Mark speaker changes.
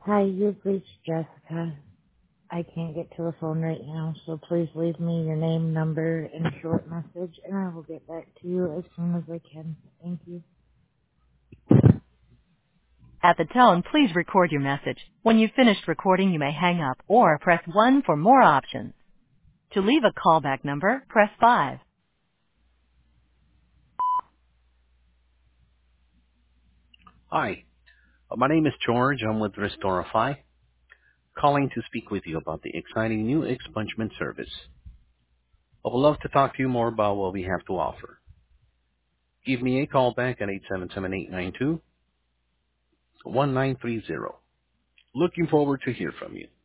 Speaker 1: Hi, you've reached Jessica. I can't get to the phone right now, so please leave me your name, number, and a short message, and I will get back to you as soon as I can. Thank you.
Speaker 2: At the tone, please record your message. When you've finished recording, you may hang up or press 1 for more options. To leave a callback number, press 5.
Speaker 3: Hi, my name is George. I'm with Restorify, calling to speak with you about the exciting new expungement service. I would love to talk to you more about what we have to offer. Give me a call back at 877-892-1930. Looking forward to hear from you.